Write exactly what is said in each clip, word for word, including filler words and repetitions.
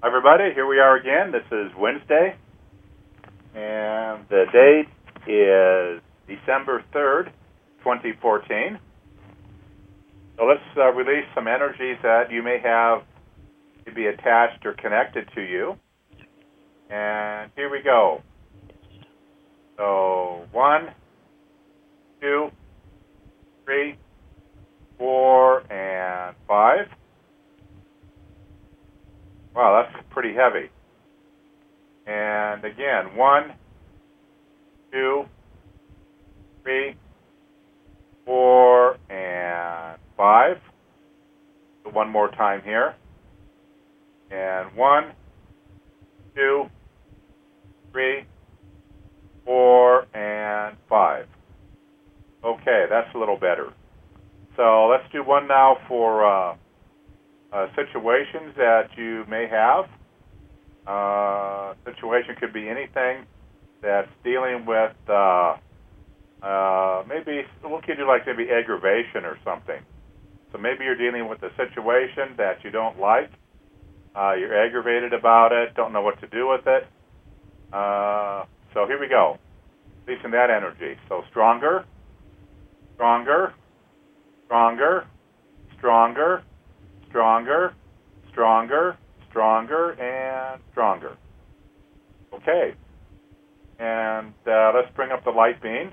Everybody, here we are again. This is Wednesday, and the date is December third, twenty fourteen. So let's uh, release some energies that you may have to be attached or connected to you. And here we go. So one, two, three, four, and five. Wow, that's pretty heavy. And again, one, two, three, four, and five. So one more time here. And one, two, three, four, and five. Okay, that's a little better. So let's do one now for uh, uh, situations that you may have. Uh, situation could be anything that's dealing with uh, uh, maybe, what could you like, maybe aggravation or something. So maybe you're dealing with a situation that you don't like. Uh, you're aggravated about it, don't know what to do with it. Uh, so here we go. Releasing that energy. So stronger, stronger, stronger, stronger, stronger, stronger, stronger, and stronger. Okay. And uh, let's bring up the light beam.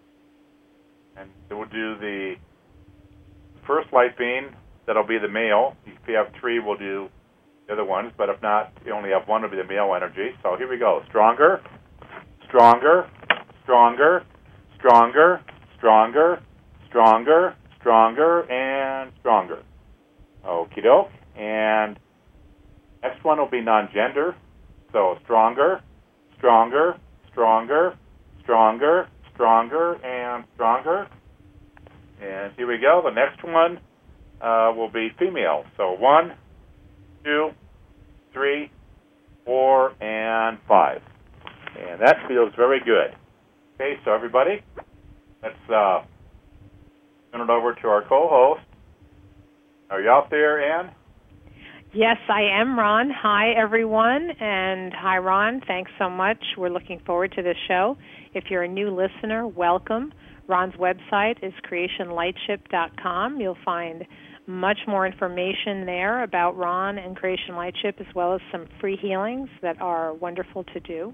And we'll do the first light beam. That'll be the male. If you have three, we'll do the other ones. But if not, you only have one, it'll be the male energy. So here we go. Stronger, stronger, stronger, stronger, stronger, stronger, stronger, and stronger. Okie doke. And next one will be non-gender. So stronger, stronger, stronger, stronger, stronger, and stronger. And here we go. The next one uh, will be female. So one, two, three, four, and five. And that feels very good. Okay, so everybody, let's uh, turn it over to our co-host. Are you out there, Ann? Yes, I am, Ron. Hi, everyone. And hi, Ron. Thanks so much. We're looking forward to this show. If you're a new listener, welcome. Ron's website is creation lightship dot com. You'll find much more information there about Ron and Creation Lightship, as well as some free healings that are wonderful to do.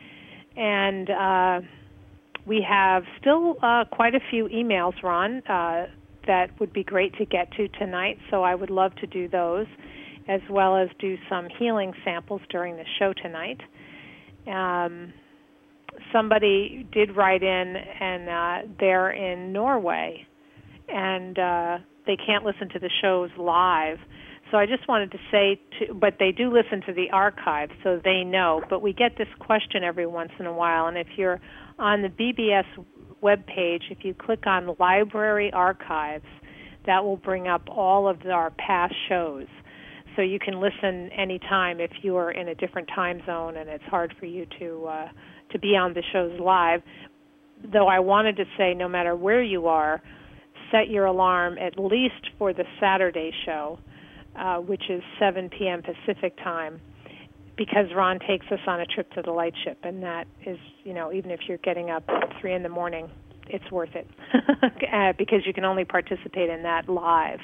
And uh, we have still uh, quite a few emails, Ron, uh, that would be great to get to tonight, so I would love to do those, as well as do some healing samples during the show tonight. Um, somebody did write in, and uh, they're in Norway, and uh, they can't listen to the shows live. So I just wanted to say, to, but they do listen to the archive, so they know. But we get this question every once in a while, and if you're on the B B S webpage, if you click on Library Archives, that will bring up all of our past shows. So you can listen anytime if you are in a different time zone and it's hard for you to uh, to be on the shows live. Though I wanted to say, no matter where you are, set your alarm at least for the Saturday show, uh, which is seven p.m. Pacific time, because Ron takes us on a trip to the Lightship, and that is, you know, even if you're getting up at three in the morning, it's worth it uh, because you can only participate in that live.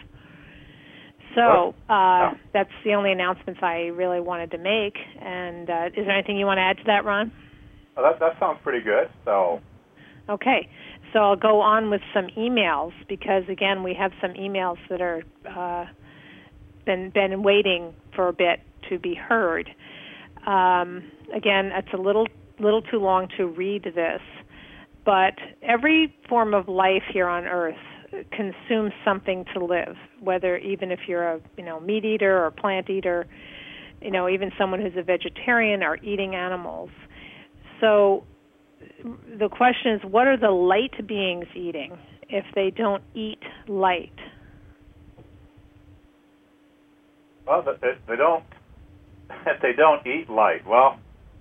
So uh, that's the only announcements I really wanted to make. And uh, is there anything you want to add to that, Ron? Well, that that sounds pretty good. So. Okay. So I'll go on with some emails because, again, we have some emails that are uh, been been waiting for a bit to be heard. Um, again, it's a little little too long to read this, but every form of life here on Earth consumes something to live, whether even if you're a you know meat eater or plant eater, you know even someone who's a vegetarian are eating animals. So the question is, what are the light beings eating if they don't eat light? Well, they, they don't. If they don't eat light, well,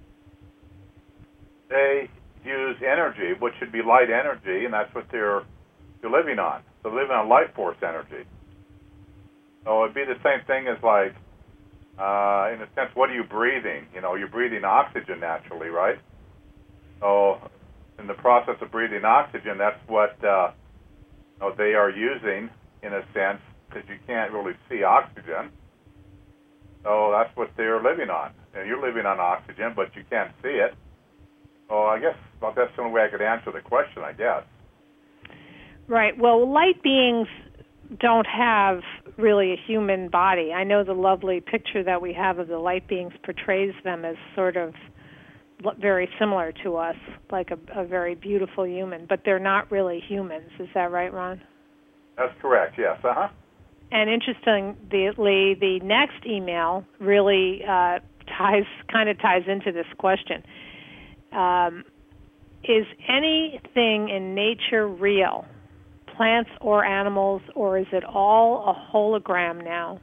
they use energy, which should be light energy, and that's what they're they're living on. They're living on life force energy. So it'd be the same thing as like uh, in a sense, what are you breathing? You know, you're breathing oxygen naturally, right? So in the process of breathing oxygen, that's what uh, you know, they are using, in a sense, because you can't really see oxygen. So that's what they're living on. And you're living on oxygen, but you can't see it. So I guess well, that's the only way I could answer the question, I guess. Right. Well, light beings don't have really a human body. I know the lovely picture that we have of the light beings portrays them as sort of very similar to us, like a, a very beautiful human, but they're not really humans. Is that right, Ron? That's correct, yes. Uh-huh. And interestingly, the next email really uh, ties, kind of ties into this question. Um, is anything in nature real? Plants or animals, or is it all a hologram now?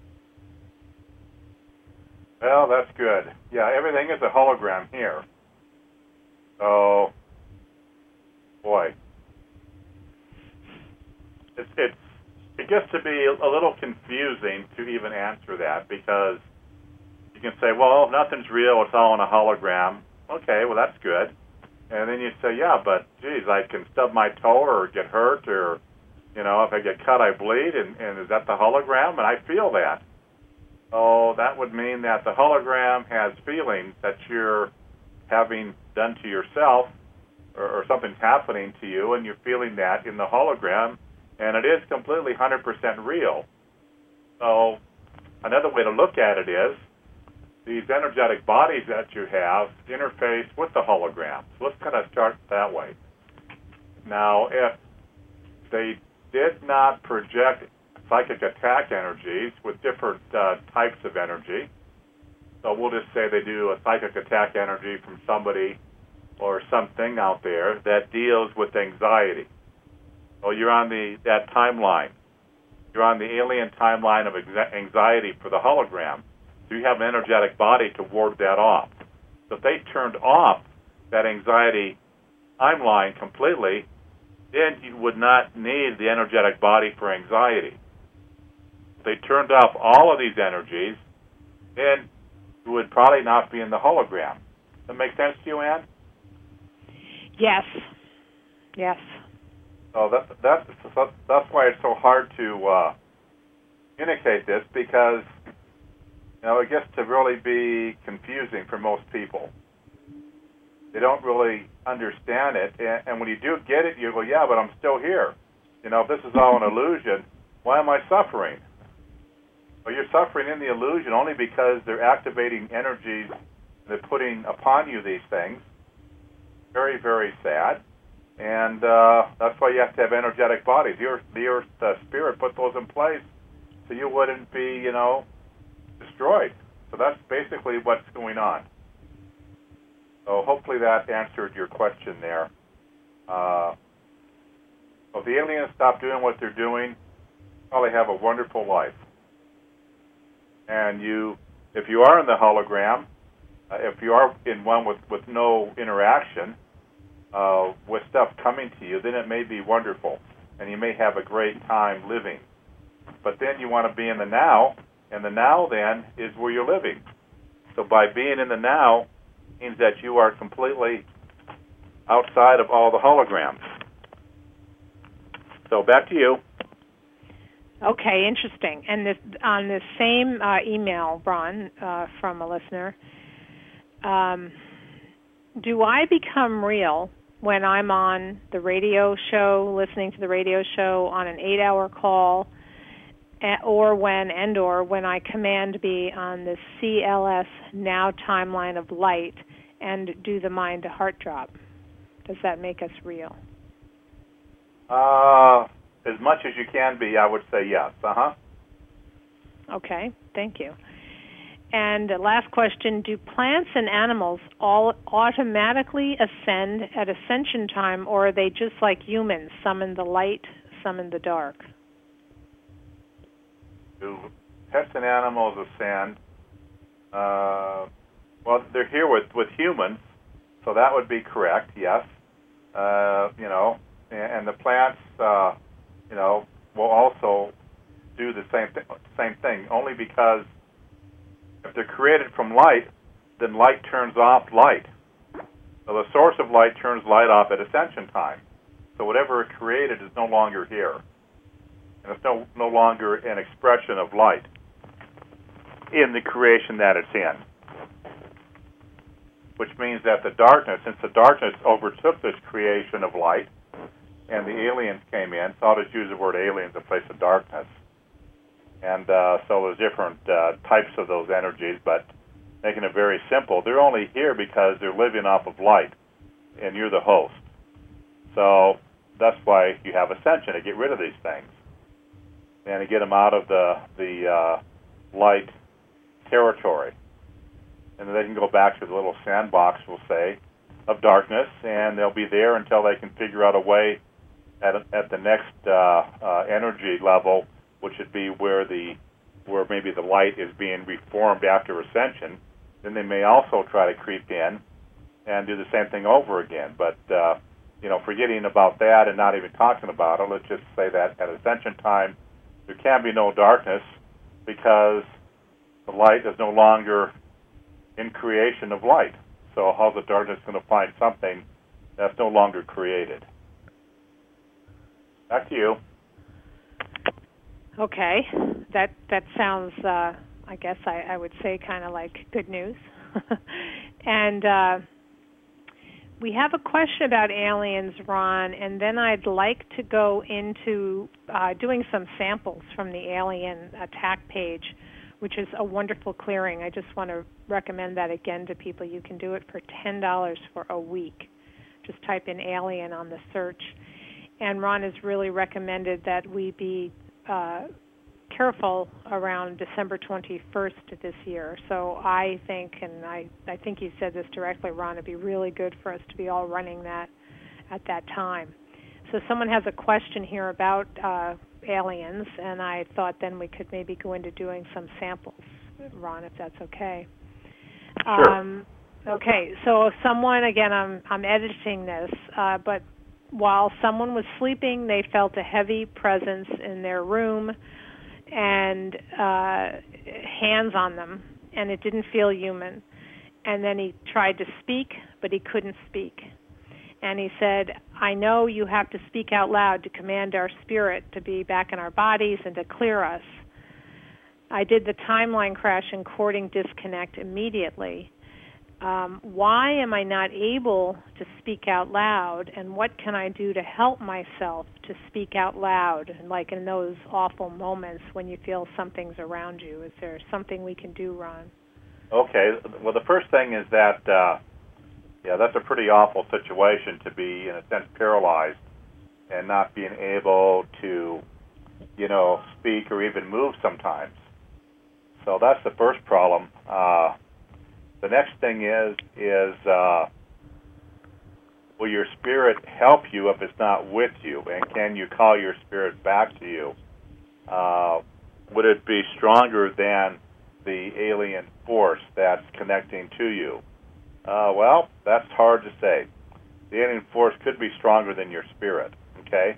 Well, that's good. Yeah, everything is a hologram here. So, boy, it's, it's it gets to be a little confusing to even answer that, because you can say, well, nothing's real, it's all in a hologram. Okay, well, that's good. And then you say, yeah, but, geez, I can stub my toe or get hurt, or, you know, if I get cut, I bleed, and, and is that the hologram? And I feel that. So that would mean that the hologram has feelings that you're having done to yourself, or, or something's happening to you, and you're feeling that in the hologram, and it is completely one hundred percent real. So another way to look at it is, these energetic bodies that you have interface with the hologram. So let's kind of start that way. Now, if they did not project psychic attack energies with different uh, types of energy, so we'll just say they do a psychic attack energy from somebody or something out there that deals with anxiety. So you're on the that timeline. You're on the alien timeline of anxiety for the hologram. So you have an energetic body to ward that off. So if they turned off that anxiety timeline completely, then you would not need the energetic body for anxiety. If they turned off all of these energies, then you would probably not be in the hologram. Does that make sense to you, Ann? Yes. Yes. So that, that's, that's why it's so hard to uh, communicate this, because you know, it gets to really be confusing for most people. They don't really understand it, and, and when you do get it, you go, yeah, but I'm still here. You know, if this is all an illusion, why am I suffering? Well, you're suffering in the illusion only because they're activating energies, they're putting upon you these things. Very, very sad. And uh, that's why you have to have energetic bodies. The earth, the earth uh, spirit put those in place so you wouldn't be, you know, destroyed. So that's basically what's going on. So hopefully that answered your question there. Uh, so if the aliens stop doing what they're doing, probably have a wonderful life. And you, if you are in the hologram, uh, if you are in one with, with no interaction, uh, with stuff coming to you, then it may be wonderful, and you may have a great time living. But then you want to be in the now, and the now then is where you're living. So by being in the now means that you are completely outside of all the holograms. So back to you. Okay, interesting. And this, on this same uh, email, Ron, uh, from a listener, um, do I become real when I'm on the radio show, listening to the radio show on an eight-hour call, or when and or when I command be on the C L S now timeline of light and do the mind to heart drop? Does that make us real? Uh, as much as you can be, I would say yes. Uh-huh. Okay, thank you. And the last question, do plants and animals all automatically ascend at ascension time, or are they just like humans, some in the light, some in the dark? Do pets and animals ascend? Uh, well, they're here with, with humans, so that would be correct, yes. Uh, you know, and, and the plants, uh, you know, will also do the same, th- same thing, only because if they're created from light, then light turns off light. So the source of light turns light off at ascension time. So whatever it created is no longer here. And it's no, no longer an expression of light in the creation that it's in. Which means that the darkness, since the darkness overtook this creation of light, and the aliens came in, so I'll just use the word aliens in place of darkness. And uh, so there's different uh, types of those energies, but making it very simple, they're only here because they're living off of light, and you're the host. So that's why you have ascension, to get rid of these things, and to get them out of the, the uh, light territory. And then they can go back to the little sandbox, we'll say, of darkness, and they'll be there until they can figure out a way at, at the next uh, uh, energy level, which would be where the where maybe the light is being reformed after ascension. Then they may also try to creep in and do the same thing over again. But uh, you know, forgetting about that and not even talking about it, let's just say that at ascension time there can be no darkness because the light is no longer in creation of light. So how's the darkness going to find something that's no longer created? Back to you. Okay, that that sounds, uh, I guess I, I would say, kind of like good news. And uh, we have a question about aliens, Ron, and then I'd like to go into uh, doing some samples from the alien attack page, which is a wonderful clearing. I just want to recommend that again to people. You can do it for ten dollars for a week. Just type in alien on the search. And Ron has really recommended that we be uh, careful around December twenty-first this year. So I think, and I, I think you said this directly, Ron, it'd be really good for us to be all running that at that time. So someone has a question here about uh, aliens, and I thought then we could maybe go into doing some samples, Ron, if that's okay. Sure. Um, okay, so someone, again, I'm, I'm editing this, uh, but while someone was sleeping, they felt a heavy presence in their room and uh, hands on them, and it didn't feel human. And then he tried to speak, but he couldn't speak. And he said, I know you have to speak out loud to command our spirit to be back in our bodies and to clear us. I did the timeline crash and cording disconnect immediately. Um, why am I not able to speak out loud, and what can I do to help myself to speak out loud, like in those awful moments when you feel something's around you? Is there something we can do, Ron? Okay. Well, the first thing is that, uh, yeah, that's a pretty awful situation to be, in a sense, paralyzed and not being able to, you know, speak or even move sometimes. So that's the first problem. Uh, the next thing is, is uh, will your spirit help you if it's not with you? And can you call your spirit back to you? Uh, would it be stronger than the alien force that's connecting to you? Uh, well, that's hard to say. The alien force could be stronger than your spirit, okay?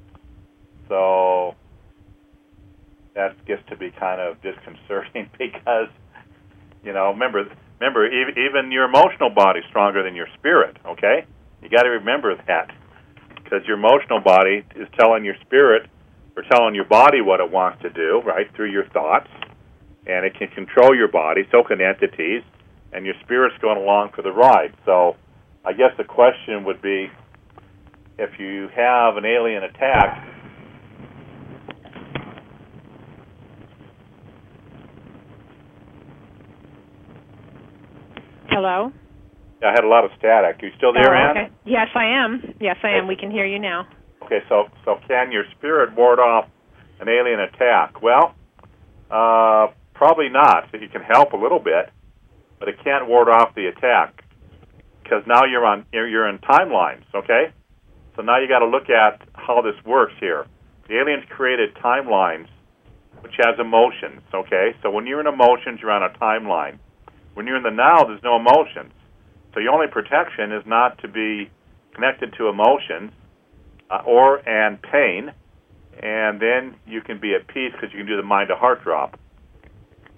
So that gets to be kind of disconcerting because, you know, remember, remember, even your emotional body is stronger than your spirit, okay? You got to remember that, because your emotional body is telling your spirit or telling your body what it wants to do, right, through your thoughts, and it can control your body, so can entities, and your spirit's going along for the ride. So I guess the question would be, if you have an alien attack, Hello? I had a lot of static. Are you still there, oh, Ann? Okay. Yes, I am. Yes, I am. We can hear you now. Okay, so so can your spirit ward off an alien attack? Well, uh, probably not. So you can help a little bit, but it can't ward off the attack because now you're on you're, you're in timelines. Okay, so now you got to look at how this works here. The aliens created timelines, which has emotions. Okay, so when you're in emotions, you're on a timeline. When you're in the now, there's no emotions. So your only protection is not to be connected to emotions uh, or and pain, and then you can be at peace because you can do the mind-to-heart drop.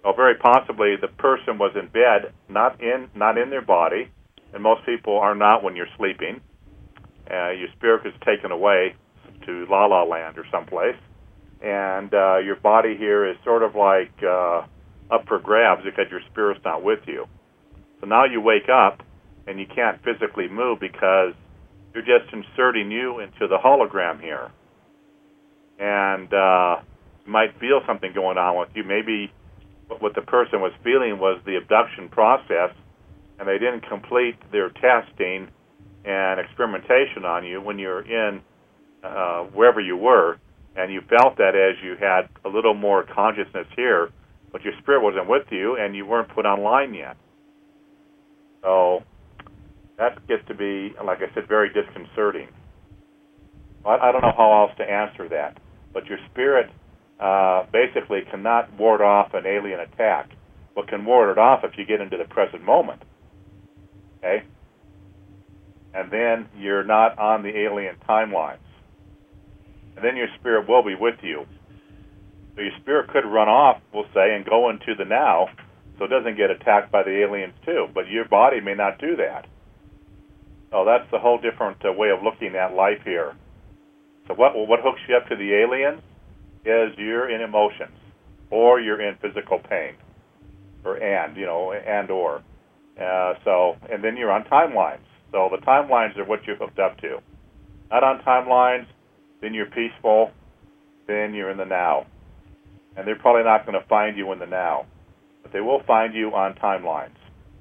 Well, very possibly the person was in bed, not in not in their body, and most people are not when you're sleeping. Uh, your spirit is taken away to La La Land or someplace, and uh, your body here is sort of like uh, up for grabs because your spirit's not with you. So now you wake up, and you can't physically move because you're just inserting you into the hologram here. And uh, you might feel something going on with you. Maybe what the person was feeling was the abduction process, and they didn't complete their testing and experimentation on you when you're in uh, wherever you were, and you felt that as you had a little more consciousness here, but your spirit wasn't with you, and you weren't put online yet. So that gets to be, like I said, very disconcerting. I, I don't know how else to answer that, but your spirit uh, basically cannot ward off an alien attack, but can ward it off if you get into the present moment. Okay? And then you're not on the alien timelines. And then your spirit will be with you. So your spirit could run off, we'll say, and go into the now, so it doesn't get attacked by the aliens too. But your body may not do that. So that's the whole different uh, way of looking at life here. So what what hooks you up to the aliens is you're in emotions, or you're in physical pain, or and, you know, and or. Uh, so, and then you're on timelines. So the timelines are what you're hooked up to. Not on timelines, then you're peaceful, then you're in the now. And they're probably not going to find you in the now, but they will find you on timelines.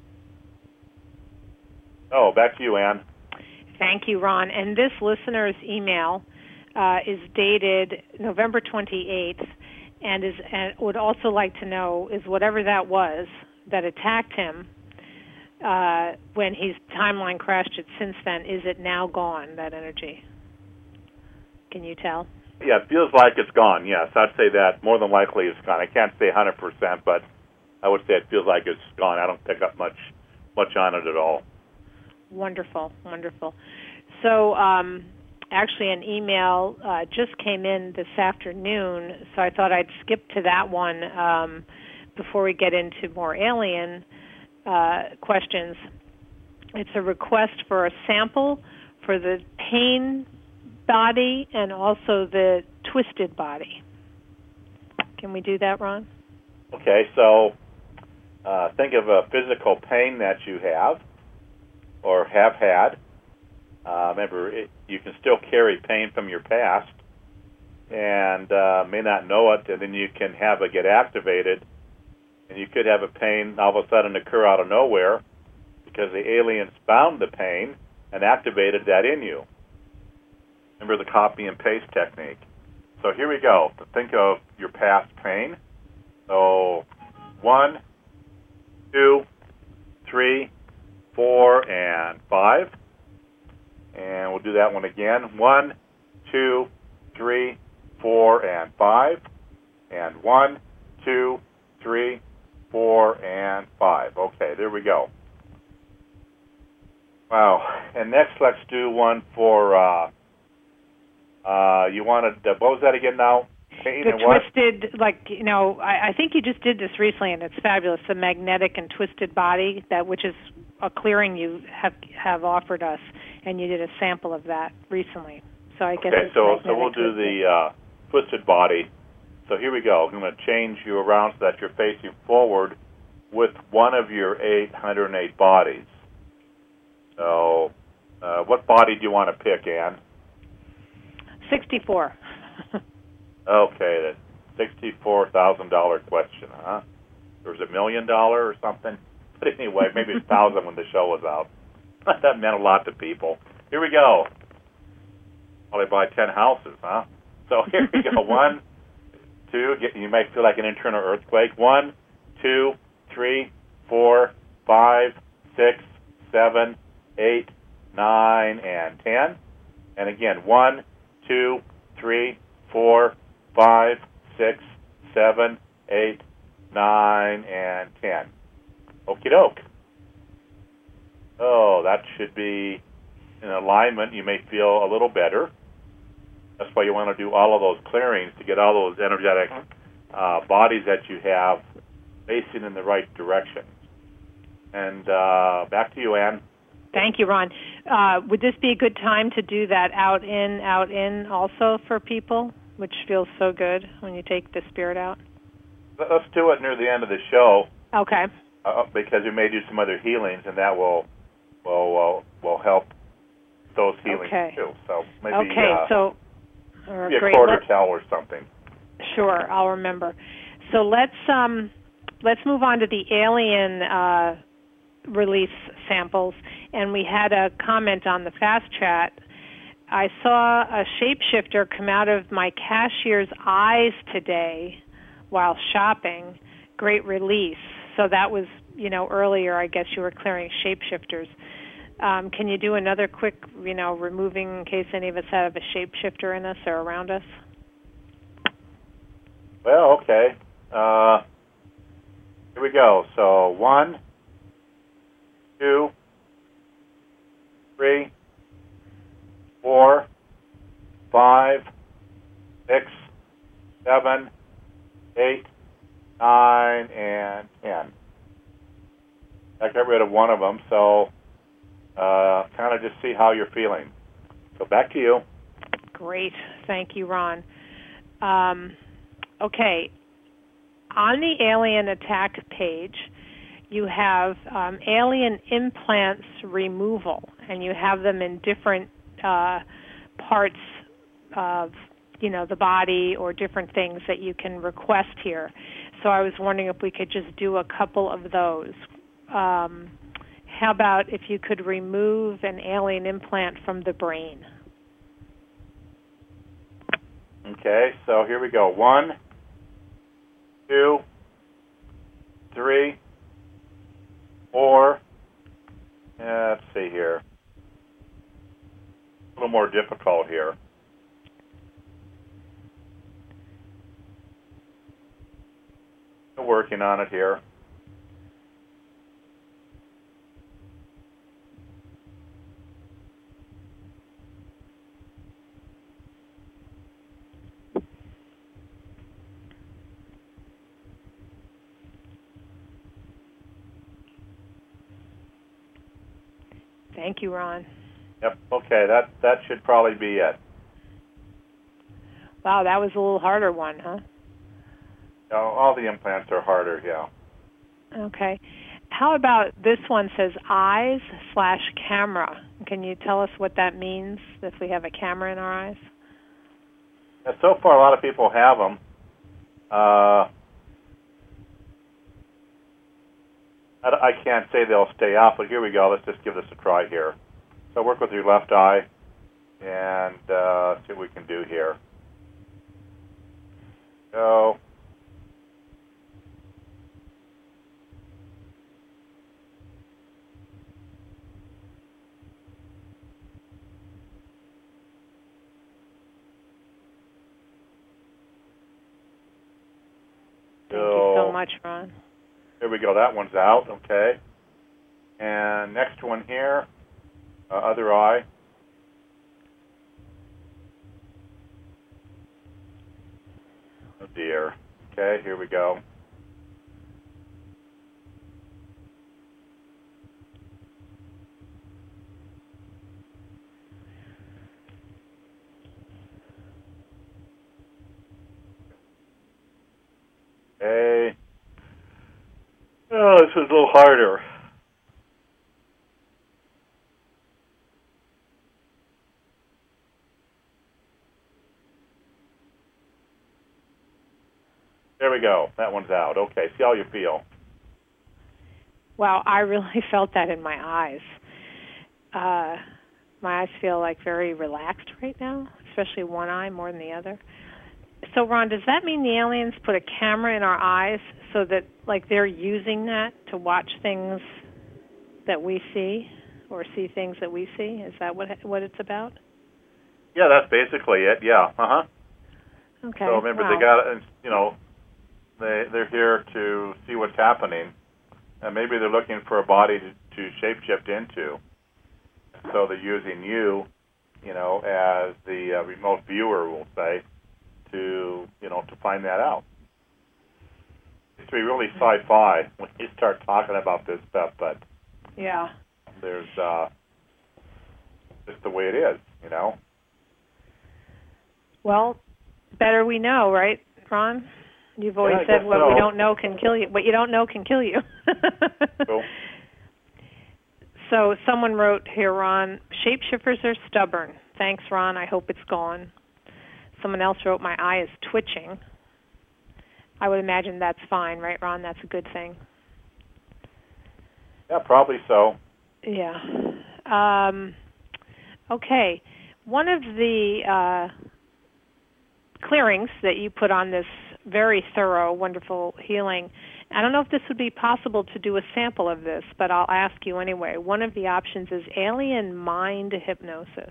Oh, back to you, Ann. Thank you, Ron. And this listener's email uh, is dated November twenty-eighth, and is and would also like to know, is whatever that was that attacked him uh, when his timeline crashed it since then, is it now gone, that energy? Can you tell? Yeah, it feels like it's gone, yes. I'd say that more than likely it's gone. I can't say one hundred percent, but I would say it feels like it's gone. I don't pick up much much on it at all. Wonderful, wonderful. So um, actually an email uh, just came in this afternoon, so I thought I'd skip to that one um, before we get into more alien uh, questions. It's a request for a sample for the pain body and also the twisted body. Can we do that, Ron? Okay, so uh, think of a physical pain that you have or have had. Uh, remember, it, you can still carry pain from your past and uh, may not know it, and then you can have it get activated, and you could have a pain all of a sudden occur out of nowhere because the aliens found the pain and activated that in you. Remember the copy and paste technique. So here we go. Think of your past pain. So one, two, three, four, and five. And we'll do that one again. One, two, three, four, and five. And one, two, three, four, and five. Okay, there we go. Wow. And next, let's do one for, uh, uh, you wanted, uh, what was that again now? Pain the and what? twisted, like, you know, I, I think you just did this recently, and it's fabulous, the magnetic and twisted body, that which is a clearing you have have offered us, and you did a sample of that recently. So I guess okay, it's so so we'll twisted. do the uh, twisted body. So here we go. I'm going to change you around so that you're facing forward with one of your eight hundred eight bodies. So uh, what body do you want to pick, Ann? sixty-four. Okay, the sixty-four thousand dollars question, huh? Or was it a million dollar or something? But anyway, maybe it's thousand when the show was out. That meant a lot to people. Here we go. Probably buy ten houses, huh? So here we go. One, two. Get, you might feel like an internal earthquake. One, two, three, four, five, six, seven, eight, nine, and ten. And again, one, two, three, four, five, six, seven, eight, nine, and ten. Okie doke. Oh, that should be in alignment. You may feel a little better. That's why you want to do all of those clearings to get all those energetic uh, bodies that you have facing in the right direction. And uh, back to you, Ann. Thank you, Ron. Uh, would this be a good time to do that out, in, out, in also for people, which feels so good when you take the spirit out? Let's do it near the end of the show. Okay. Uh, because we may do some other healings, and that will will will, will help those healings okay. too. So maybe okay, uh, so uh, maybe a great. quarter Let, tell or something. Sure, I'll remember. So let's um, let's move on to the alien uh, release samples. And we had a comment on the fast chat. I saw a shapeshifter come out of my cashier's eyes today while shopping. Great release. So that was, you know, earlier, I guess you were clearing shapeshifters. Um, can you do another quick, you know, removing in case any of us have a shapeshifter in us or around us? Well, okay. Uh, here we go. So one, two, three, four, five, six, seven, eight, nine, and ten. I got rid of one of them, so uh, kind of just see how you're feeling. So back to you. Great. Thank you, Ron. Um, okay. On the alien attack page, you have um, alien implants removal, and you have them in different uh, parts of, you know, the body or different things that you can request here. So I was wondering if we could just do a couple of those. Um, how about if you could remove an alien implant from the brain? Okay, so here we go. One, two, three, four. Uh, let's see here. A little more difficult here. Still working on it here. Thank you, Ron. Yep, okay, that, that should probably be it. Wow, that was a little harder one, huh? No, all the implants are harder, yeah. Okay. How about this one says eyes slash camera? Can you tell us what that means if we have a camera in our eyes? Yeah, so far, a lot of people have them. Uh, I, I can't say they'll stay out, but here we go. Let's just give this a try here. So work with your left eye and uh, see what we can do here. So, Thank you so much, Ron. Here we go. That one's out. Okay. And next one here, uh, other eye. Oh dear. Okay, here we go. Okay. Oh, this is a little harder. There we go. That one's out. Okay, see how you feel. Wow, I really felt that in my eyes. Uh, my eyes feel like very relaxed right now, especially one eye more than the other. So, Ron, does that mean the aliens put a camera in our eyes so that, like, they're using that to watch things that we see or see things that we see? Is that what what it's about? Yeah, that's basically it. Yeah. Uh huh. Okay. So remember, wow. they got, you know, they they're here to see what's happening, and maybe they're looking for a body to, to shapeshift into. So they're using you, you know, as the uh, remote viewer, we'll say, to, you know, to find that out. It's to be really sci-fi when you start talking about this stuff, but yeah, there's uh, just the way it is, you know. Well, better we know, right, Ron? You've always yeah, said what so. we don't know can kill you. What you don't know can kill you. Cool. So someone wrote here, Ron, shapeshifters are stubborn. Thanks, Ron. I hope it's gone. Someone else wrote, my eye is twitching. I would imagine that's fine, right, Ron? That's a good thing. Yeah, probably so. Yeah. Um, okay. One of the uh, clearings that you put on this very thorough, wonderful healing, I don't know if this would be possible to do a sample of this, but I'll ask you anyway. One of the options is alien mind hypnosis.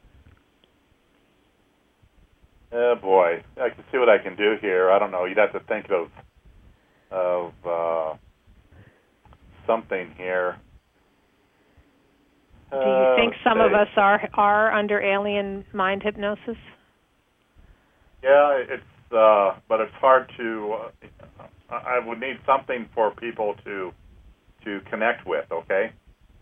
Oh, boy. I can see what I can do here. I don't know. You'd have to think of of uh, something here. Do you think uh, some of us are are under alien mind hypnosis? Yeah, it's uh, but it's hard to. Uh, I would need something for people to to connect with. Okay,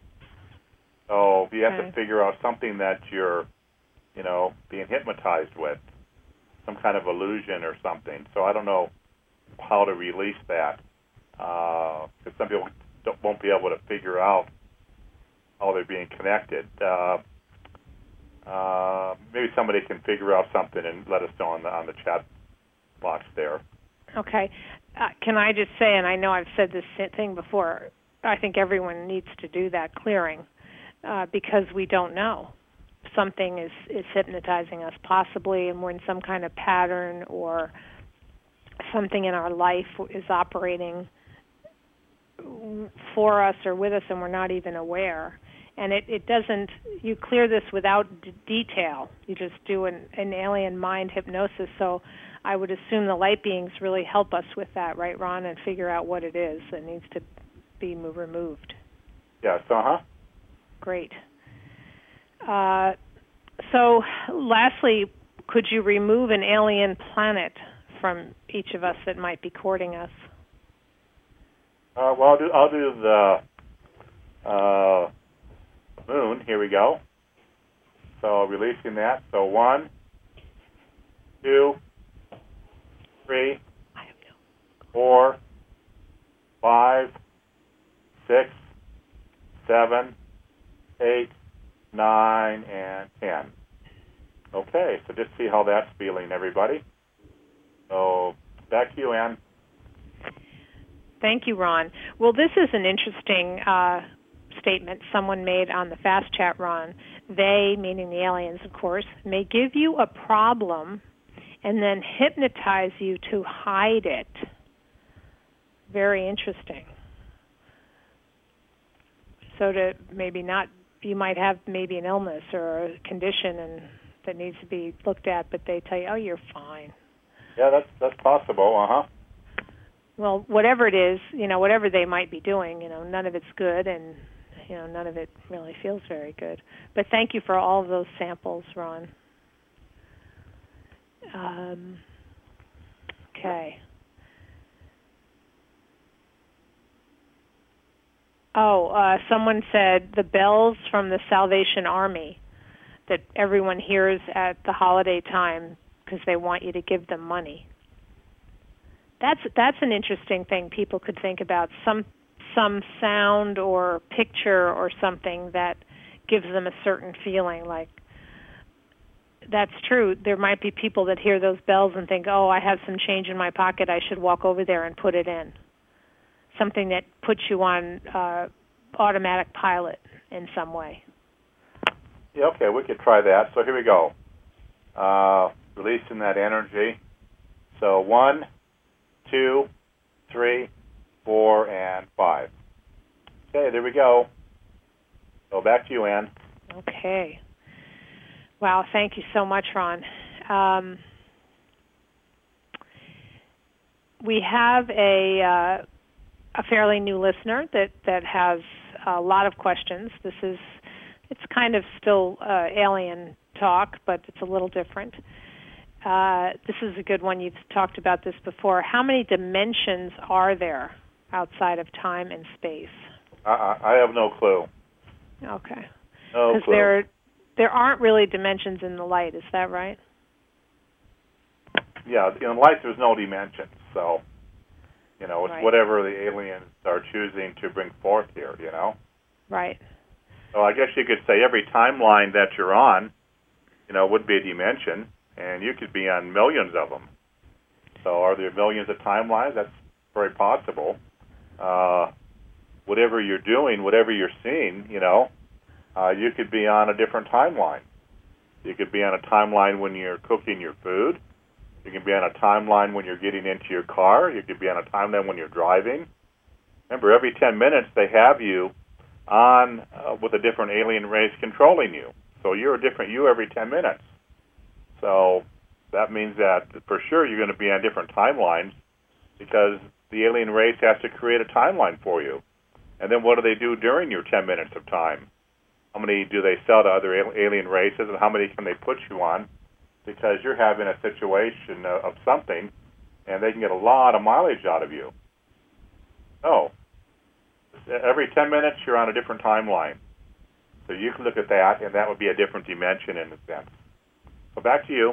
so you have okay. to figure out something that you're, you know, being hypnotized with, some kind of illusion or something. So I don't know how to release that, because uh, some people don't, won't be able to figure out how they're being connected. Uh, uh, maybe somebody can figure out something and let us know on the on the chat box there. Okay. Uh, can I just say, and I know I've said this thing before, I think everyone needs to do that clearing uh, because we don't know. Something is, is hypnotizing us possibly, and we're in some kind of pattern, or something in our life is operating for us or with us, and we're not even aware. And it, it doesn't, you clear this without d- detail. You just do an, an alien mind hypnosis. So I would assume the light beings really help us with that, right, Ron, and figure out what it is that needs to be removed. Yes, uh-huh. Great. Uh, so lastly, could you remove an alien planet from each of us that might be courting us? Uh, well, I'll do, I'll do the uh, moon. Here we go. So releasing that. So one, two, three, four, five, six, seven, eight, nine, and ten. Okay, so just see how that's feeling, everybody. So back to you, Ann. Thank you, Ron. Well, this is an interesting uh, statement someone made on the Fast Chat, Ron. They, meaning the aliens, of course, may give you a problem and then hypnotize you to hide it. Very interesting. So to maybe not, you might have maybe an illness or a condition and that needs to be looked at, but they tell you, oh, you're fine. Yeah, that's that's possible, uh-huh. Well, whatever it is, you know, whatever they might be doing, you know, none of it's good, and, you know, none of it really feels very good. But thank you for all of those samples, Ron. Um, okay. Oh, uh, someone said the bells from the Salvation Army that everyone hears at the holiday time because they want you to give them money. That's that's an interesting thing people could think about, some some sound or picture or something that gives them a certain feeling. Like, that's true. There might be people that hear those bells and think, oh, I have some change in my pocket, I should walk over there and put it in. Something that puts you on uh, automatic pilot in some way. Yeah, okay, we could try that. So here we go. Uh, releasing that energy. So one, two, three, four, and five. Okay, there we go. So back to you, Ann. Okay. Wow, thank you so much, Ron. Um, we have a uh, a fairly new listener that, that has a lot of questions. This is, it's kind of still uh, alien talk, but it's a little different. uh, this is a good one. You've talked about this before. How many dimensions are there outside of time and space? I, I have no clue. Okay. No Because clue. there, there aren't really dimensions in the light. Is that right? Yeah, in light there's no dimensions, so, you know, it's Right. whatever the aliens are choosing to bring forth here, you know? Right. So I guess you could say every timeline that you're on, you know, would be a dimension, and you could be on millions of them. So are there millions of timelines? That's very possible. Uh, whatever you're doing, whatever you're seeing, you know, uh, you could be on a different timeline. You could be on a timeline when you're cooking your food. You can be on a timeline when you're getting into your car. You could be on a timeline when you're driving. Remember, every ten minutes they have you on uh, with a different alien race controlling you. So you're a different you every ten minutes. So that means that for sure you're going to be on different timelines because the alien race has to create a timeline for you. And then what do they do during your ten minutes of time? How many do they sell to other alien races, and how many can they put you on? Because you're having a situation of something, and they can get a lot of mileage out of you. Oh, every ten minutes you're on a different timeline. So you can look at that, and that would be a different dimension in a sense. So back to you.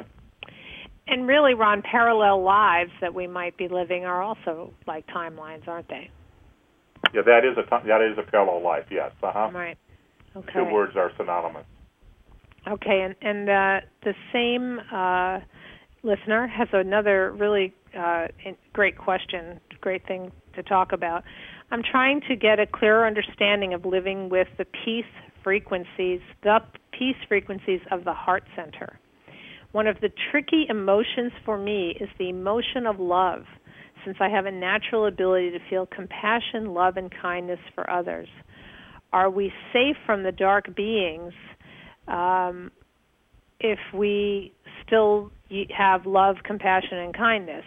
And really, Ron, parallel lives that we might be living are also like timelines, aren't they? Yeah, that is a that is a parallel life. Yes. Uh huh. Right. Okay. The two words are synonymous. Okay, and, and uh, the same uh, listener has another really uh, great question, great thing to talk about. I'm trying to get a clearer understanding of living with the peace frequencies, the peace frequencies of the heart center. One of the tricky emotions for me is the emotion of love, since I have a natural ability to feel compassion, love, and kindness for others. Are we safe from the dark beings Um, if we still have love, compassion, and kindness,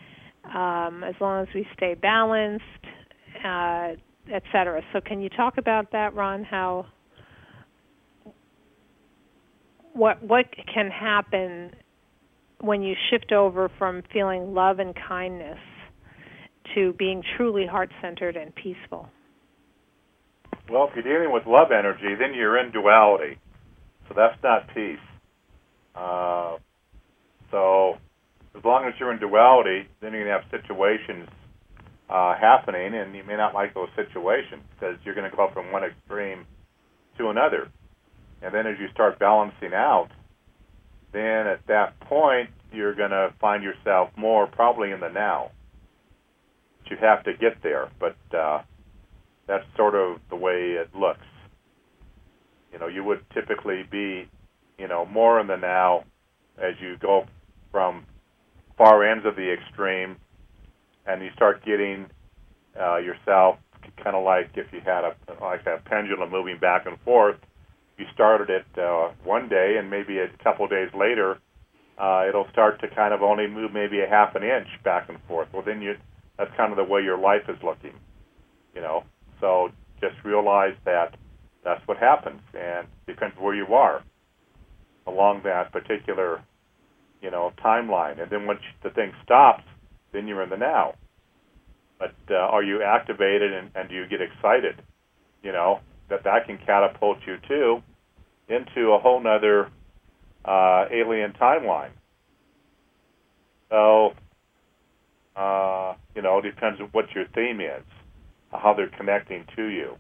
um, as long as we stay balanced, uh, et cetera. So can you talk about that, Ron, how what what can happen when you shift over from feeling love and kindness to being truly heart-centered and peaceful? Well, if you're dealing with love energy, then you're in duality. So that's not peace. Uh, so as long as you're in duality, then you're going to have situations uh, happening, and you may not like those situations because you're going to go from one extreme to another. And then as you start balancing out, then at that point, you're going to find yourself more probably in the now. But you have to get there, but uh, that's sort of the way it looks. You know, you would typically be, you know, more in the now as you go from far ends of the extreme, and you start getting uh, yourself kind of like if you had a like a pendulum moving back and forth. You started it uh, one day, and maybe a couple of days later, uh, it'll start to kind of only move maybe a half an inch back and forth. Well, then you that's kind of the way your life is looking, you know. So just realize that that's what happens, and it depends where you are along that particular, you know, timeline. And then once the thing stops, then you're in the now. But uh, are you activated, and, and do you get excited? You know, that that can catapult you, too, into a whole nother uh, alien timeline. So, uh, you know, it depends on what your theme is, how they're connecting to you.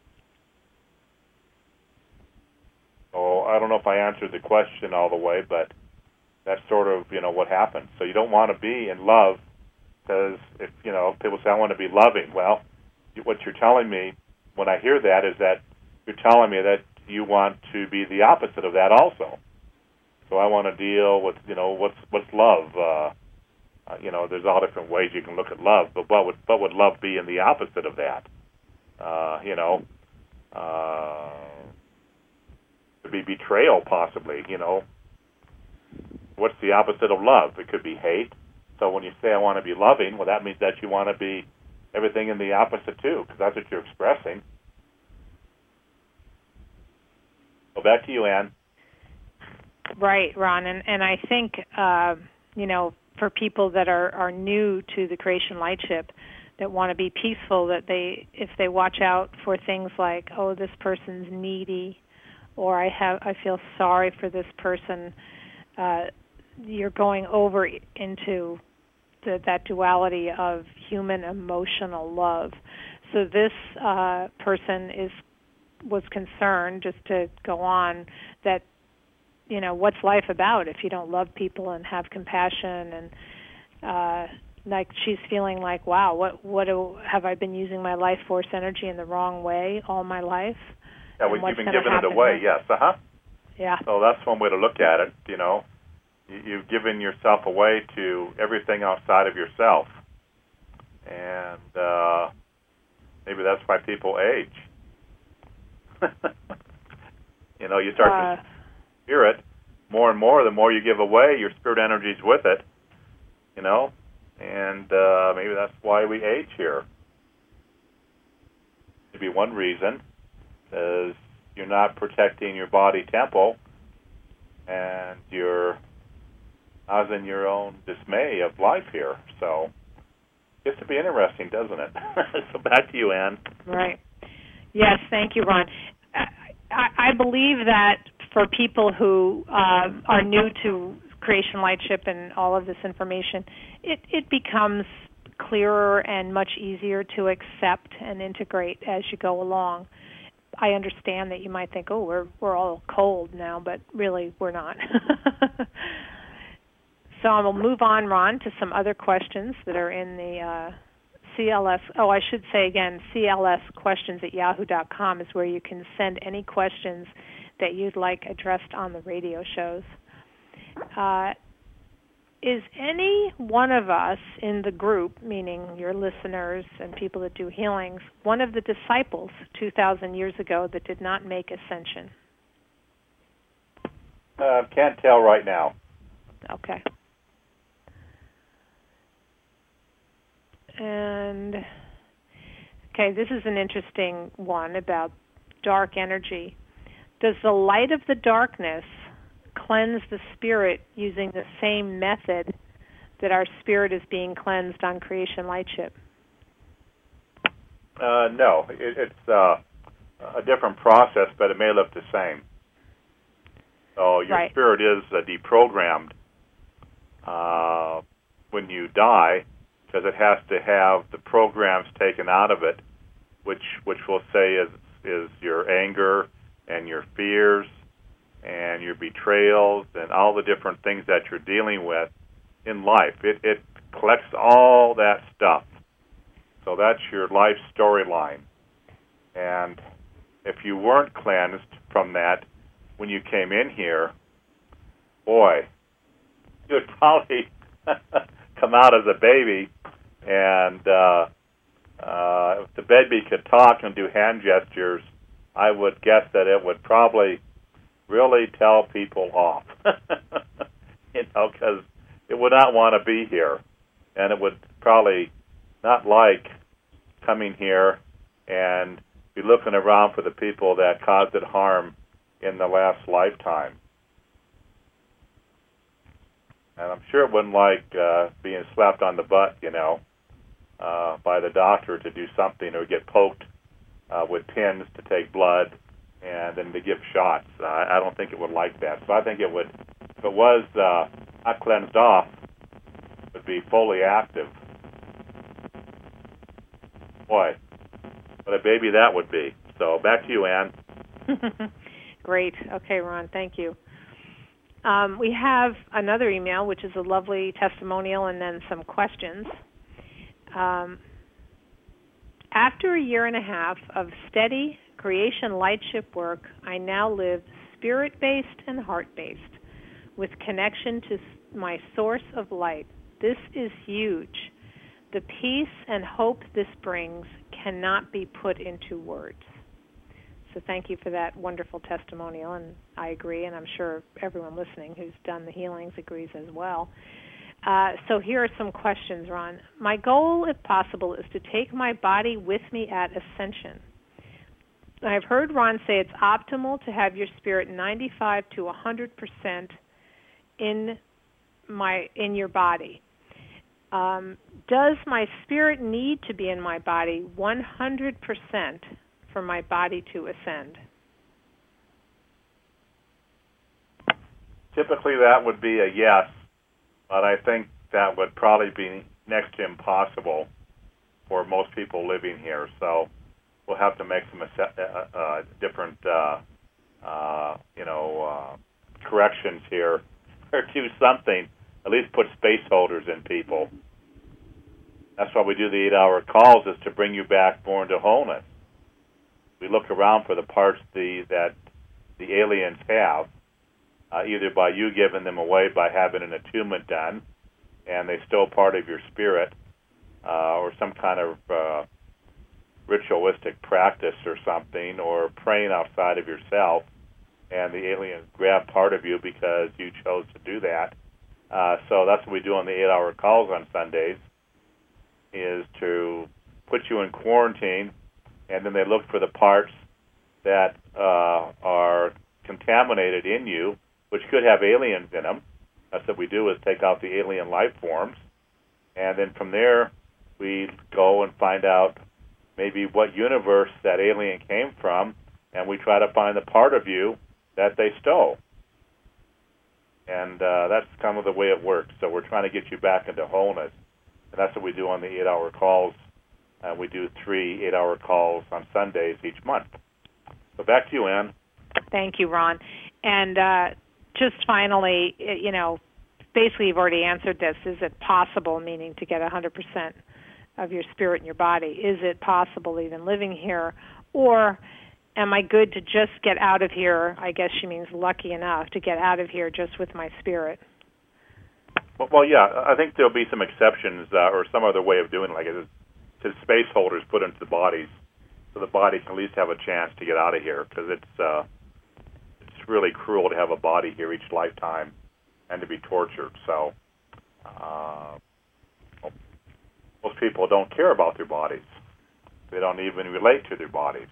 So I don't know if I answered the question all the way, but that's sort of, you know, what happens. So you don't want to be in love because, if, you know, people say, I want to be loving. Well, what you're telling me when I hear that is that you're telling me that you want to be the opposite of that also. So I want to deal with, you know, what's what's love? Uh, uh, you know, there's all different ways you can look at love, but what would what would love be in the opposite of that? Uh, you know, uh, could be betrayal, possibly. You know, what's the opposite of love? It could be hate. So when you say I want to be loving, well, that means that you want to be everything in the opposite too, because that's what you're expressing. So back to you, Ann. Right, Ron, and and I think uh, you know, for people that are, are new to the Creation Lightship, that want to be peaceful, that they if they watch out for things like, oh, this person's needy, or I have I feel sorry for this person, uh, you're going over into the, that duality of human emotional love. So this uh, person is was concerned, just to go on, that you know, what's life about if you don't love people and have compassion, and uh, like she's feeling like, wow, what what do, have I been using my life force energy in the wrong way all my life? Yeah, well, you've been giving it away. Yes, uh huh. Yeah. So that's one way to look at it. You know, you, you've given yourself away to everything outside of yourself, and uh, maybe that's why people age. You know, you start Uh, to spirit more and more. The more you give away, your spirit energy's with it. You know, and uh, maybe that's why we age here. Maybe one reason is you're not protecting your body temple, and you're causing your own dismay of life here. So it gets to be interesting, doesn't it? So back to you, Ann. Right. Yes, thank you, Ron. I, I believe that for people who uh, are new to Creation Lightship and all of this information, it, it becomes clearer and much easier to accept and integrate as you go along. I understand that you might think, oh, we're we're all cold now, but really we're not. So I will move on, Ron, to some other questions that are in the uh, C L S. Oh, I should say again, C L S questions at yahoo dot com is where you can send any questions that you'd like addressed on the radio shows. Uh, is any one of us in the group, meaning your listeners and people that do healings, one of the disciples two thousand years ago that did not make ascension? Uh, can't tell right now. Okay. And, okay, this is an interesting one about dark energy. Does the light of the darkness cleanse the spirit using the same method that our spirit is being cleansed on Creation Lightship? Uh, no, it, it's uh, a different process, but it may look the same. So your right. spirit is uh, deprogrammed uh, when you die, because it has to have the programs taken out of it, which which we'll say is is your anger and your fears and your betrayals and all the different things that you're dealing with in life. It it collects all that stuff. So that's your life storyline. And if you weren't cleansed from that when you came in here, boy, you would probably come out as a baby, and uh, uh, if the baby could talk and do hand gestures, I would guess that it would probably really tell people off, you know, because it would not want to be here, and it would probably not like coming here and be looking around for the people that caused it harm in the last lifetime. And I'm sure it wouldn't like uh, being slapped on the butt, you know, uh, by the doctor to do something, or get poked uh, with pins to take blood and then to give shots. Uh, I don't think it would like that. So I think it would, if it was uh, not cleansed off, it would be fully active. Boy, what a baby that would be. So back to you, Ann. Great. Okay, Ron, thank you. Um, we have another email, which is a lovely testimonial and then some questions. Um, after a year and a half of steady Creation Lightship work, I now live spirit-based and heart-based with connection to my source of light. This is huge. The peace and hope this brings cannot be put into words. So thank you for that wonderful testimonial, and I agree, and I'm sure everyone listening who's done the healings agrees as well. Uh, so here are some questions, Ron. My goal, if possible, is to take my body with me at ascension. I've heard Ron say it's optimal to have your spirit ninety-five to one hundred percent in my in your body. Um, does my spirit need to be in my body one hundred percent for my body to ascend? Typically that would be a yes, but I think that would probably be next to impossible for most people living here. So we'll have to make some uh, uh, different, uh, uh, you know, uh, corrections here, or do something. At least put space holders in people. That's why we do the eight-hour calls, is to bring you back more into wholeness. We look around for the parts the, that the aliens have, uh, either by you giving them away by having an attunement done, and they're still part of your spirit, uh, or some kind of uh, ritualistic practice or something, or praying outside of yourself, and the aliens grab part of you because you chose to do that. Uh, so that's what we do on the eight-hour calls on Sundays, is to put you in quarantine, and then they look for the parts that uh, are contaminated in you, which could have aliens in them. That's what we do, is take out the alien life forms, and then from there we go and find out maybe what universe that alien came from, and we try to find the part of you that they stole. And uh, that's kind of the way it works. So we're trying to get you back into wholeness. And that's what we do on the eight-hour calls. Uh, we do three eight-hour calls on Sundays each month. So back to you, Ann. Thank you, Ron. And uh, just finally, you know, basically you've already answered this. Is it possible, meaning to get one hundred percent of your spirit in your body? Is it possible even living here? Or am I good to just get out of here? I guess she means lucky enough to get out of here just with my spirit. Well, well yeah, I think there'll be some exceptions uh, or some other way of doing it, like it is to space holders put into the bodies, so the body can at least have a chance to get out of here, because it's uh, it's really cruel to have a body here each lifetime and to be tortured. So uh, most people don't care about their bodies. They don't even relate to their bodies.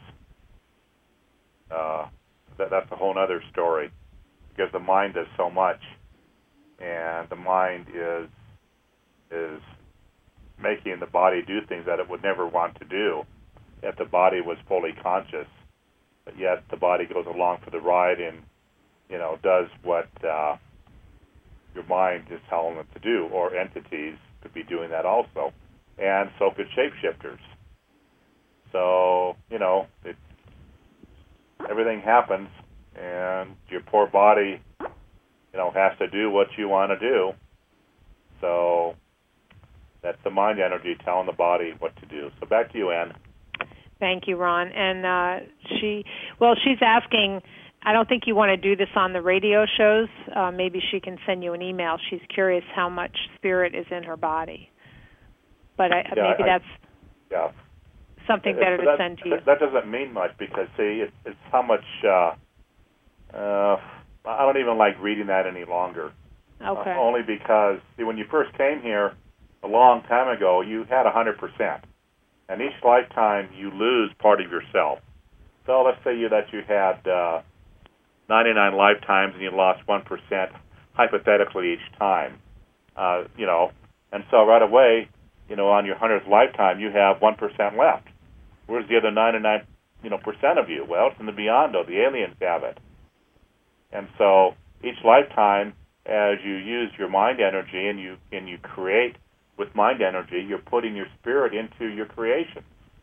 Uh, that, that's a whole other story, because the mind does so much, and the mind is is making the body do things that it would never want to do if the body was fully conscious. But yet the body goes along for the ride and, you know, does what uh, your mind is telling it to do, or entities could be doing that also, and so could shapeshifters. So, you know, it, everything happens, and your poor body, you know, has to do what you want to do. So that's the mind energy telling the body what to do. So back to you, Ann. Thank you, Ron. And uh, she, well, she's asking, I don't think you want to do this on the radio shows. Uh, maybe she can send you an email. She's curious how much spirit is in her body. But I, yeah, maybe I, that's yeah. something it, better to that, send to you. That doesn't mean much, because, see, it, it's how much, uh, uh, I don't even like reading that any longer. Okay. Uh, only because, see, when you first came here a long time ago, you had one hundred percent. And each lifetime, you lose part of yourself. So let's say you that you had uh, ninety-nine lifetimes and you lost one percent, hypothetically, each time. Uh, you know, and so right away, you know, on your hundredth lifetime, you have one percent left. Where's the other ninety-nine, you know, percent of you? Well, it's in the beyond, the aliens have it. And so each lifetime, as you use your mind energy and you and you create with mind energy, you're putting your spirit into your creation.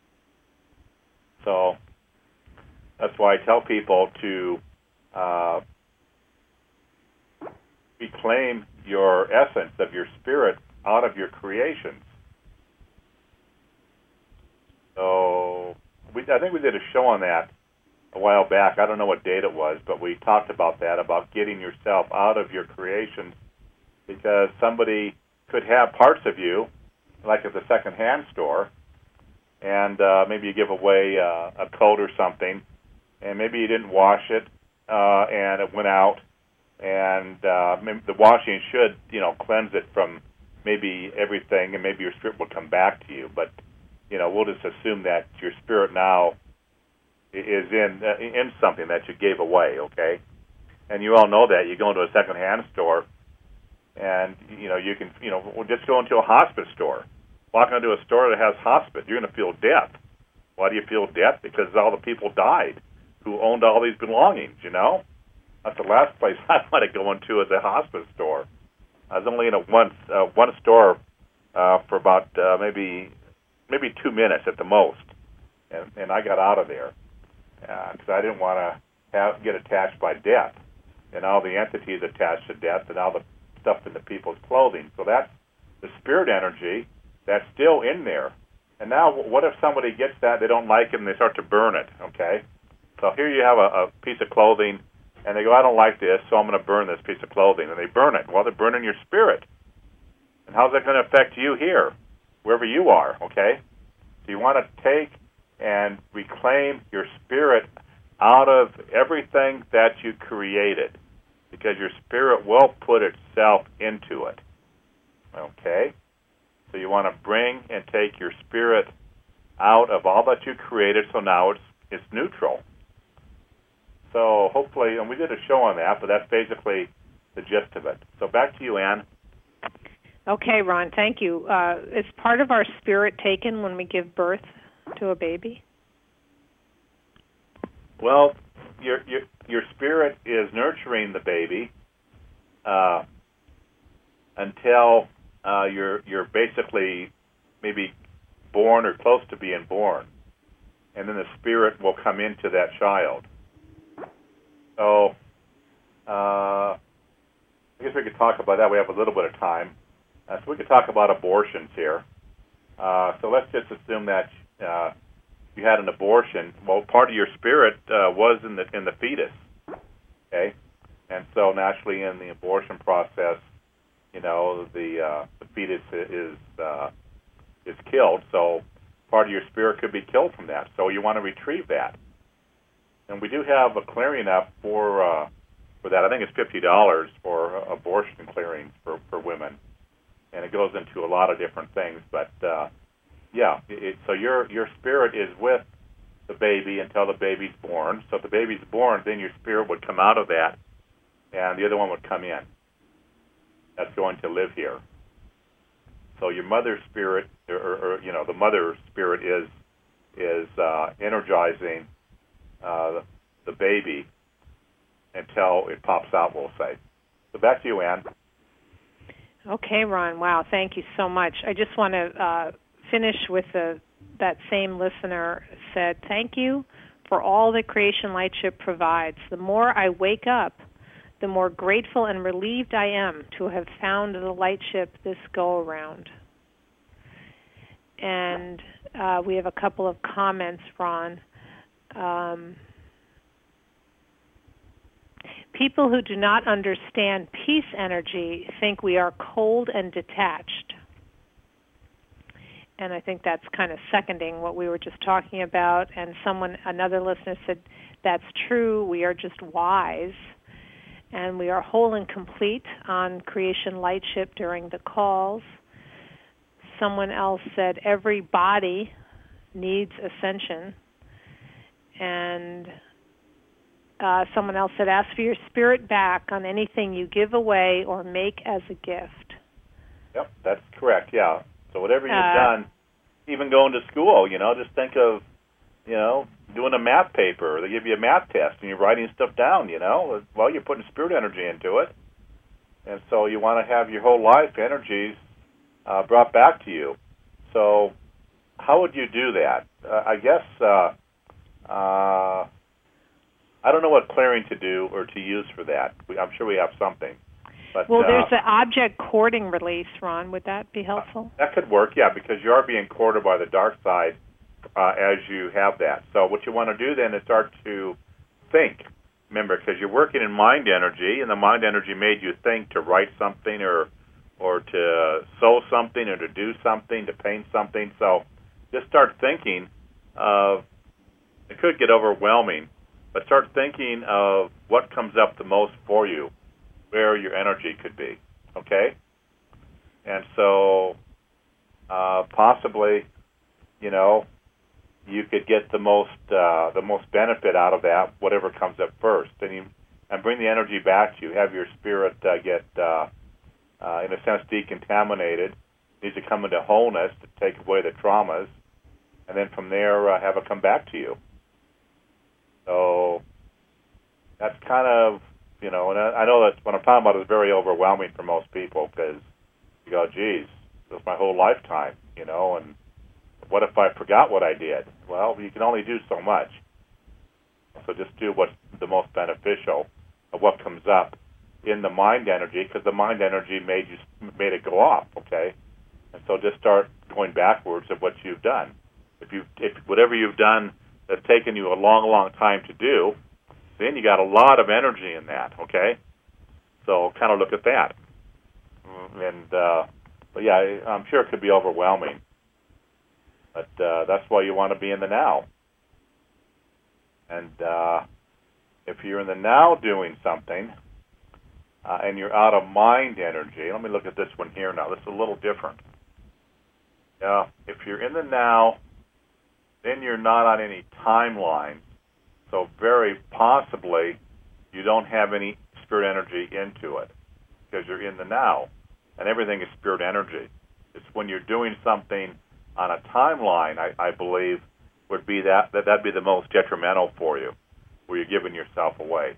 So that's why I tell people to uh, reclaim your essence of your spirit out of your creations. So we, I think we did a show on that a while back. I don't know what date it was, but we talked about that, about getting yourself out of your creations, because somebody could have parts of you, like at the second-hand store, and uh, maybe you give away uh, a coat or something, and maybe you didn't wash it, uh, and it went out, and uh, maybe the washing should, you know, cleanse it from maybe everything, and maybe your spirit will come back to you. But, you know, we'll just assume that your spirit now is in uh, in something that you gave away, okay? And you all know that. You go into a secondhand store, and you know you can, you know, just go into a hospice store. Walk into a store that has hospice, you're going to feel death. Why do you feel death? Because all the people died who owned all these belongings. You know, that's the last place I want to go into is a hospice store. I was only in a one uh, one store uh, for about uh, maybe maybe two minutes at the most, and, and I got out of there because uh, I didn't want to have get attached by death and all the entities attached to death and all the stuff in the people's clothing. So that's the spirit energy that's still in there. And now, what if somebody gets that, they don't like it, and they start to burn it, okay? So here you have a, a piece of clothing, and they go, I don't like this, so I'm going to burn this piece of clothing. And they burn it. Well, they're burning your spirit. And how's that going to affect you here, wherever you are, okay? So you want to take and reclaim your spirit out of everything that you created, because your spirit will put itself into it, okay? So you want to bring and take your spirit out of all that you created, so now it's it's neutral. So hopefully, and we did a show on that, but that's basically the gist of it. So back to you, Ann. Okay, Ron, thank you. Uh, is part of our spirit taken when we give birth to a baby? Well, your your your spirit is nurturing the baby uh, until uh, you're you're basically maybe born or close to being born, and then the spirit will come into that child. So uh, I guess we could talk about that. We have a little bit of time, uh, so we could talk about abortions here. Uh, so let's just assume that uh, you had an abortion. Well, part of your spirit uh, was in the in the fetus, okay, and so naturally in the abortion process, you know, the uh, the fetus is uh, is killed. So part of your spirit could be killed from that. So you want to retrieve that, and we do have a clearing up for uh, for that. I think it's fifty dollars for uh, abortion clearings for for women, and it goes into a lot of different things, but. Uh, Yeah, it, so your your spirit is with the baby until the baby's born. So if the baby's born, then your spirit would come out of that, and the other one would come in. That's going to live here. So your mother's spirit, or, or, or you know, the mother spirit is is uh, energizing uh, the baby until it pops out, we'll say. So back to you, Ann. Okay, Ron. Wow, thank you so much. I just want to uh, finish with the, that same listener said, thank you for all that Creation Lightship provides. The more I wake up, the more grateful and relieved I am to have found the Lightship this go-around. And uh, we have a couple of comments, Ron. Um, people who do not understand peace energy think we are cold and detached. And I think that's kind of seconding what we were just talking about. And someone, another listener said, that's true, we are just wise. And we are whole and complete on Creation Lightship during the calls. Someone else said, every body needs ascension. And uh, someone else said, ask for your spirit back on anything you give away or make as a gift. Yep, that's correct, yeah. So whatever you've uh, done, even going to school, you know, just think of, you know, doing a math paper. They give you a math test, and you're writing stuff down, you know. Well, you're putting spirit energy into it. And so you want to have your whole life energies uh, brought back to you. So how would you do that? Uh, I guess, uh, uh, I don't know what clearing to do or to use for that. We, I'm sure we have something. But, well, there's uh, the object courting release, Ron. Would that be helpful? That could work, yeah, because you are being courted by the dark side uh, as you have that. So what you want to do then is start to think. Remember, because you're working in mind energy, and the mind energy made you think to write something or or to sew something or to do something, to paint something. So just start thinking of, it could get overwhelming, but start thinking of what comes up the most for you, where your energy could be, okay? And so uh, possibly, you know, you could get the most uh, the most benefit out of that, whatever comes up first, and you and bring the energy back to you. Have your spirit uh, get, uh, uh, in a sense, decontaminated. It needs to come into wholeness to take away the traumas, and then from there uh, have it come back to you. So that's kind of, you know, and I, I know that what I'm talking about is very overwhelming for most people, because you go, geez, this is my whole lifetime, you know, and what if I forgot what I did? Well, you can only do so much. So just do what's the most beneficial of what comes up in the mind energy, because the mind energy made you made it go off, okay? And so just start going backwards of what you've done. If you if whatever you've done that's taken you a long, long time to do, then you got a lot of energy in that, okay? So kind of look at that. And uh, but yeah, I'm sure it could be overwhelming. But uh, that's why you want to be in the now. And uh, if you're in the now doing something, uh, and you're out of mind energy, let me look at this one here now. This is a little different. Yeah, if you're in the now, then you're not on any timeline. So very possibly you don't have any spirit energy into it, because you're in the now. And everything is spirit energy. It's when you're doing something on a timeline, I, I believe, would be that, that that'd be the most detrimental for you, where you're giving yourself away.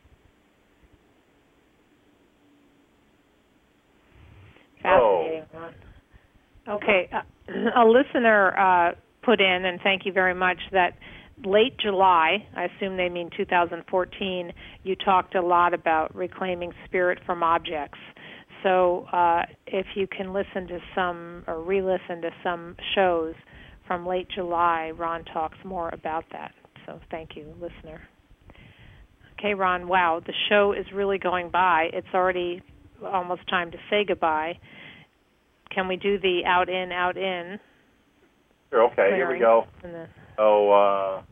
Fascinating. Oh. Okay, uh, a listener uh, put in, and thank you very much, that late July, I assume they mean two thousand fourteen, you talked a lot about reclaiming spirit from objects. So uh, if you can listen to some or re-listen to some shows from late July, Ron talks more about that. So thank you, listener. Okay, Ron, wow, the show is really going by. It's already almost time to say goodbye. Can we do the out, in, out, in? Sure, okay, here we go. The... So uh,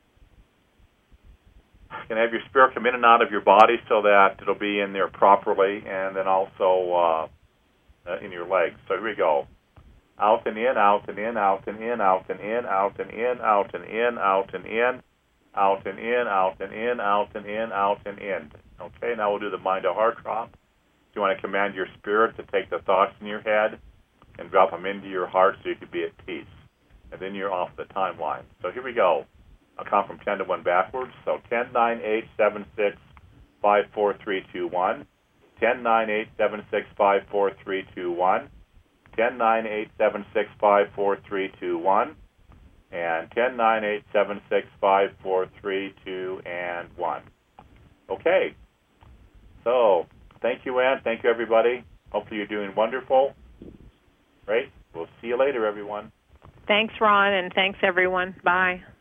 you can have your spirit come in and out of your body so that it'll be in there properly, and then also uh, in your legs. So here we go. Out and in, out and in, out and in, out and in, out and in, out and in, out and in, out and in, out and in, out and in, out and in. Okay, now we'll do the mind to heart drop. You want to command your spirit to take the thoughts in your head and drop them into your heart so you can be at peace. And then you're off the timeline. So here we go. I'll count from ten to one backwards. So ten, nine, eight, seven, six, five, four, three, two, one. ten, nine, eight, seven, six, five, four, three, two, one. ten, nine, eight, seven, six, five, four, three, two, one. And ten, nine, eight, seven, six, five, four, three, two, and one. Okay. So thank you, Ann. Thank you, everybody. Hopefully you're doing wonderful. Great. We'll see you later, everyone. Thanks, Ron, and thanks, everyone. Bye.